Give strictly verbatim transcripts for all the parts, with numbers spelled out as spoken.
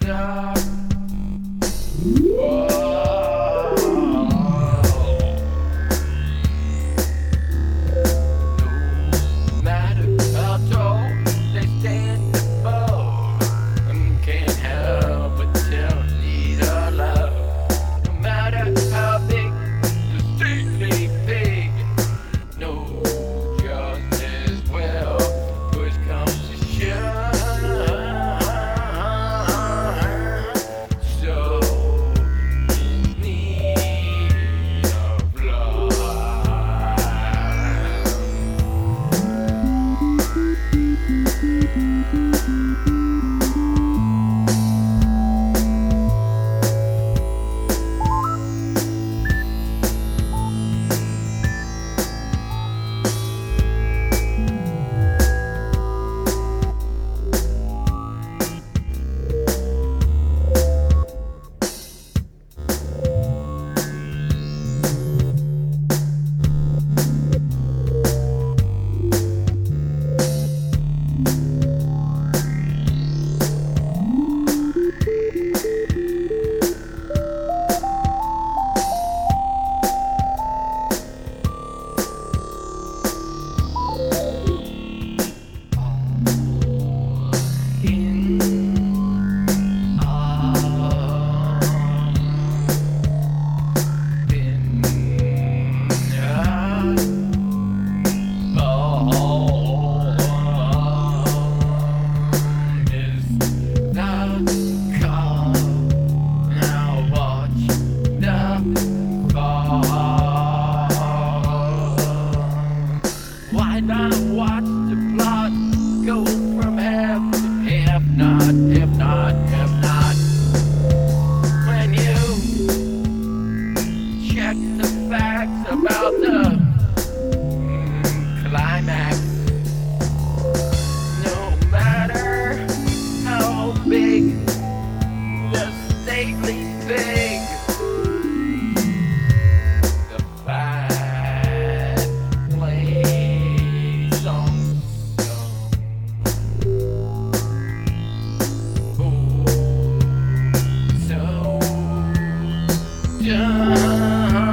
Why not watch the plot go from half to half? Not, if not, if not. When you check the facts about the mm, climax, no matter how big the stately thing, the bad plays on song. Oh, so done.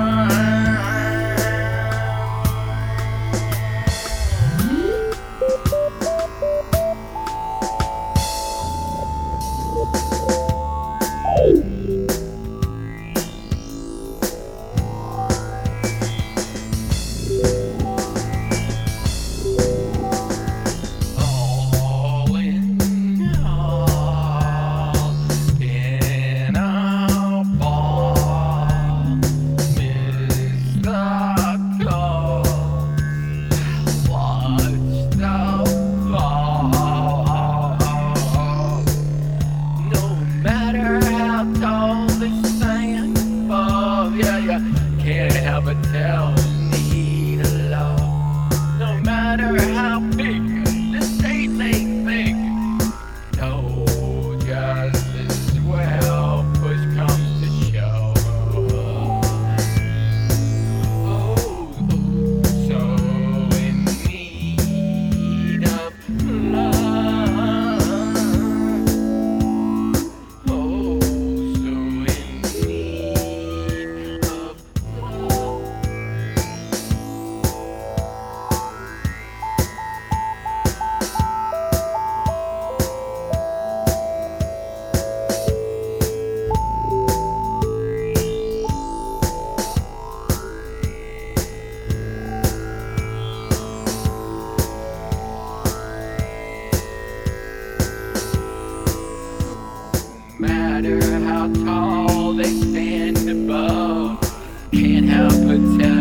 All in all, in a ball, miss the call, watch the fall. No matter how tall this thing above, yeah, yeah, can't help but tell need a love. No matter how big the stately thing, no, just as well push comes to shove. Oh, oh, so in need of love. Oh, so in need of love. Matter how tall they stand above, can't help but tell